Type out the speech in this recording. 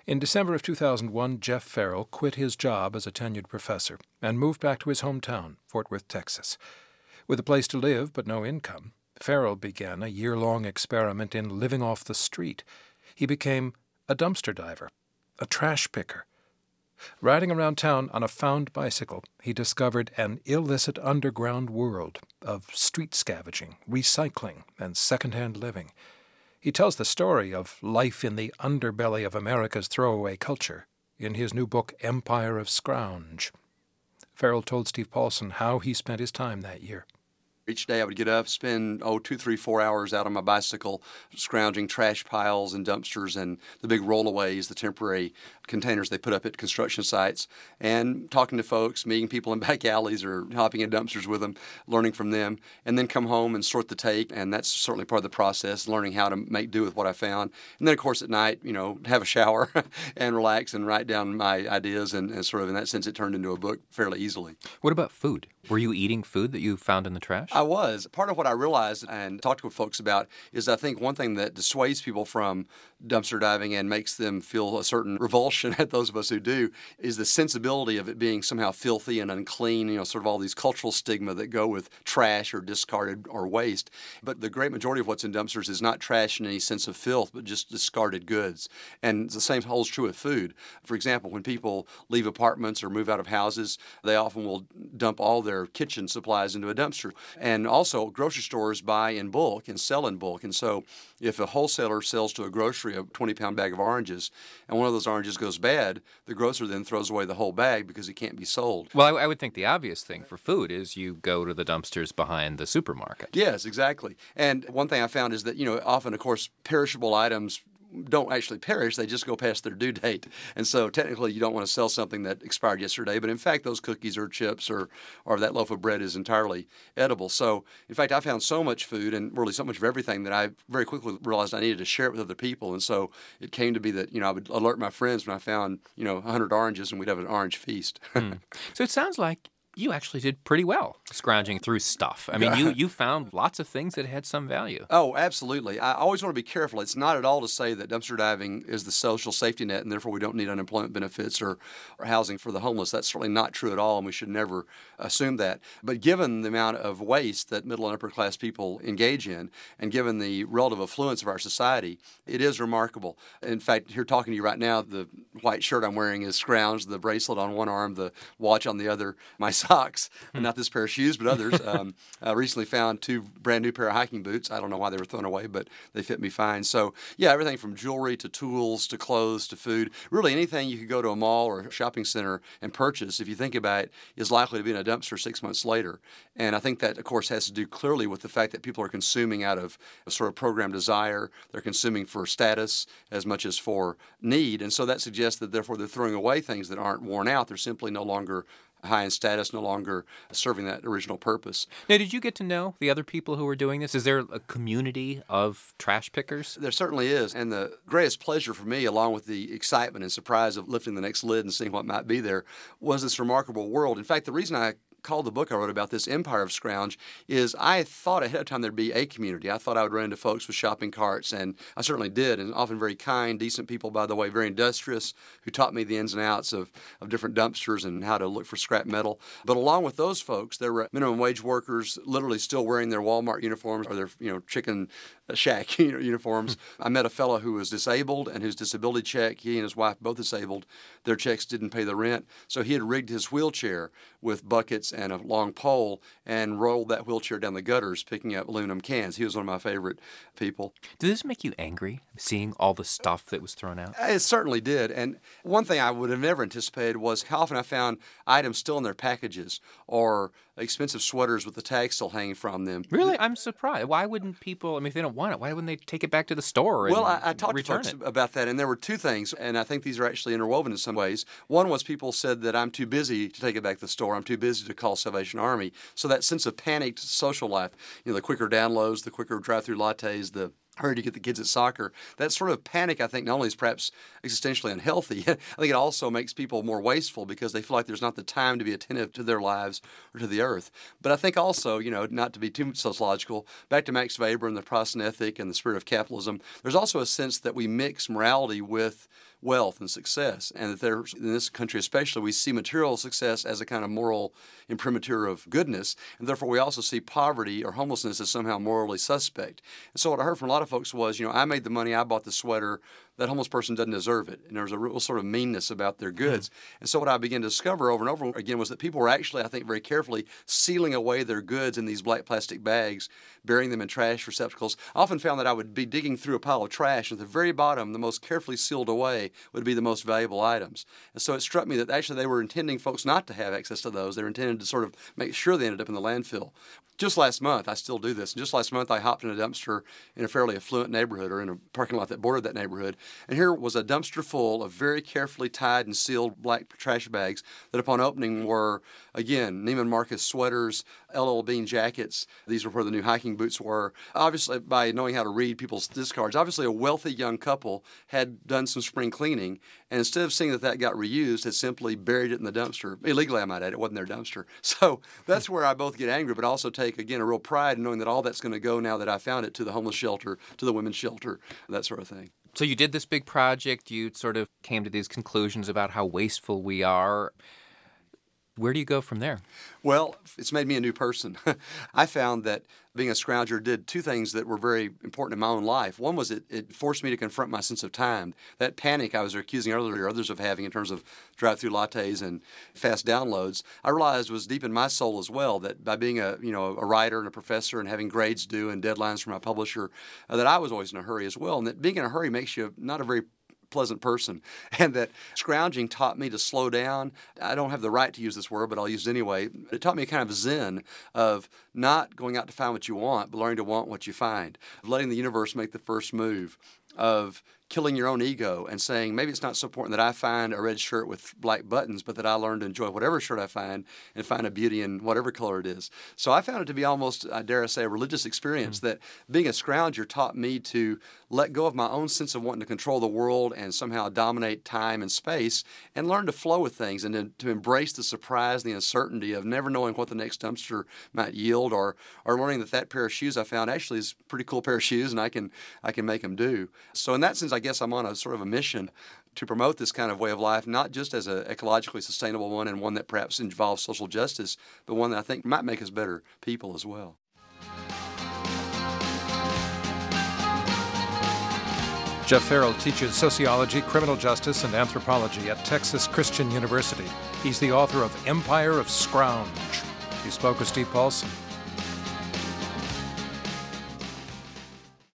In December of 2001, Jeff Farrell quit his job as a tenured professor and moved back to his hometown, Fort Worth, Texas. With a place to live but no income, Farrell began a year-long experiment in living off the street. He became a dumpster diver, a trash picker. Riding around town on a found bicycle, he discovered an illicit underground world of street scavenging, recycling, and second-hand living. He tells the story of life in the underbelly of America's throwaway culture in his new book, Empire of Scrounge. Farrell told Steve Paulson how he spent his time that year. Each day I would get up, spend 2, 3, 4 hours out on my bicycle, scrounging trash piles and dumpsters and the big rollaways, the temporary containers they put up at construction sites, and talking to folks, meeting people in back alleys or hopping in dumpsters with them, learning from them, and then come home and sort the take, and that's certainly part of the process, learning how to make do with what I found. And then, of course, at night, have a shower and relax and write down my ideas, and sort of in that sense it turned into a book fairly easily. What about food? Were you eating food that you found in the trash? I was. Part of what I realized and talked with folks about is I think one thing that dissuades people from dumpster diving and makes them feel a certain revulsion at those of us who do is the sensibility of it being somehow filthy and unclean, sort of all these cultural stigma that go with trash or discarded or waste. But the great majority of what's in dumpsters is not trash in any sense of filth, but just discarded goods. And the same holds true with food. For example, when people leave apartments or move out of houses, they often will dump all their kitchen supplies into a dumpster. And also, grocery stores buy in bulk and sell in bulk. And so if a wholesaler sells to a grocery a 20-pound bag of oranges, and one of those oranges goes bad, the grocer then throws away the whole bag because it can't be sold. Well, I would think the obvious thing for food is you go to the dumpsters behind the supermarket. Yes, exactly. And one thing I found is that, often, of course, perishable items don't actually perish, they just go past their due date. And so technically you don't want to sell something that expired yesterday, but in fact those cookies or chips or that loaf of bread is entirely edible. So in fact I found so much food and really so much of everything that I very quickly realized I needed to share it with other people. And so it came to be that, I would alert my friends when I found, 100 oranges and we'd have an orange feast. So it sounds like you actually did pretty well scrounging through stuff. I mean, you found lots of things that had some value. Oh, absolutely. I always want to be careful. It's not at all to say that dumpster diving is the social safety net and therefore we don't need unemployment benefits or housing for the homeless. That's certainly not true at all, and we should never assume that. But given the amount of waste that middle and upper class people engage in, and given the relative affluence of our society, it is remarkable. In fact, here talking to you right now, the white shirt I'm wearing is scrounged, the bracelet on one arm, the watch on the other, my socks, not this pair of shoes, but others. I recently found 2 brand new pair of hiking boots. I don't know why they were thrown away, but they fit me fine. So, yeah, everything from jewelry to tools to clothes to food, really anything you could go to a mall or a shopping center and purchase, if you think about it, is likely to be in a dumpster 6 months later. And I think that, of course, has to do clearly with the fact that people are consuming out of a sort of programmed desire. They're consuming for status as much as for need. And so that suggests that, therefore, they're throwing away things that aren't worn out. They're simply no longer high in status, no longer serving that original purpose. Now, did you get to know the other people who were doing this? Is there a community of trash pickers? There certainly is. And the greatest pleasure for me, along with the excitement and surprise of lifting the next lid and seeing what might be there, was this remarkable world. In fact, the reason I called the book I wrote about this Empire of Scrounge is I thought ahead of time there'd be a community. I thought I would run into folks with shopping carts, and I certainly did, and often very kind, decent people, by the way, very industrious, who taught me the ins and outs of different dumpsters and how to look for scrap metal. But along with those folks, there were minimum wage workers literally still wearing their Walmart uniforms or their chicken shack uniforms. I met a fellow who was disabled and whose disability check, he and his wife both disabled, their checks didn't pay the rent. So he had rigged his wheelchair with buckets and a long pole and rolled that wheelchair down the gutters picking up aluminum cans. He was one of my favorite people. Did this make you angry, seeing all the stuff that was thrown out? It certainly did. And one thing I would have never anticipated was how often I found items still in their packages or expensive sweaters with the tag still hanging from them. Really? I'm surprised. Why wouldn't people, if they don't want it, why wouldn't they take it back to the store and Well, I talked to folks it? about that, and there were 2 things, and I think these are actually interwoven in some ways. One was people said that I'm too busy to take it back to the store. I'm too busy to call Salvation Army. So that sense of panicked social life, the quicker downloads, the quicker drive-through lattes, the hurry to get the kids at soccer. That sort of panic, I think, not only is perhaps existentially unhealthy, I think it also makes people more wasteful because they feel like there's not the time to be attentive to their lives or to the earth. But I think also, not to be too sociological, back to Max Weber and the Protestant ethic and the spirit of capitalism, there's also a sense that we mix morality with wealth and success, and that there's, in this country especially, we see material success as a kind of moral imprimatur of goodness, and therefore we also see poverty or homelessness as somehow morally suspect. And so what I heard from a lot of folks was, I made the money, I bought the sweater, that homeless person doesn't deserve it. And there was a real sort of meanness about their goods. And so what I began to discover over and over again was that people were actually, I think, very carefully sealing away their goods in these black plastic bags, burying them in trash receptacles. I often found that I would be digging through a pile of trash, and at the very bottom, the most carefully sealed away would be the most valuable items. And so it struck me that actually they were intending folks not to have access to those. They were intended to sort of make sure they ended up in the landfill. Just last month, I still do this, and just last month I hopped in a dumpster in a fairly affluent neighborhood or in a parking lot that bordered that neighborhood, and here was a dumpster full of very carefully tied and sealed black trash bags that upon opening were, again, Neiman Marcus sweaters, LL Bean jackets. These were where the new hiking boots were. Obviously, by knowing how to read people's discards, obviously a wealthy young couple had done some spring cleaning, and instead of seeing that got reused, had simply buried it in the dumpster. Illegally, I might add, it wasn't their dumpster. So that's where I both get angry, but also take, again, a real pride in knowing that all that's going to go now that I found it to the homeless shelter, to the women's shelter, that sort of thing. So you did this big project. You sort of came to these conclusions about how wasteful we are. Where do you go from there? Well, it's made me a new person. I found that being a scrounger did two things that were very important in my own life. One was it forced me to confront my sense of time. That panic I was accusing earlier others of having in terms of drive-through lattes and fast downloads, I realized was deep in my soul as well, that by being a writer and a professor and having grades due and deadlines from my publisher, that I was always in a hurry as well, and that being in a hurry makes you not a very pleasant person, and that scrounging taught me to slow down. I don't have the right to use this word, but I'll use it anyway. It taught me a kind of zen of not going out to find what you want, but learning to want what you find, of letting the universe make the first move, of killing your own ego and saying, maybe it's not so important that I find a red shirt with black buttons, but that I learn to enjoy whatever shirt I find and find a beauty in whatever color it is. So I found it to be almost, I dare say, a religious experience that being a scrounger taught me to let go of my own sense of wanting to control the world and somehow dominate time and space and learn to flow with things and to embrace the surprise, the uncertainty of never knowing what the next dumpster might yield, or learning that pair of shoes I found actually is a pretty cool pair of shoes and I can make them do. So in that sense, I guess I'm on a sort of a mission to promote this kind of way of life, not just as an ecologically sustainable one and one that perhaps involves social justice, but one that I think might make us better people as well. Jeff Farrell teaches sociology, criminal justice, and anthropology at Texas Christian University. He's the author of Empire of Scrounge. He spoke with Steve Paulson.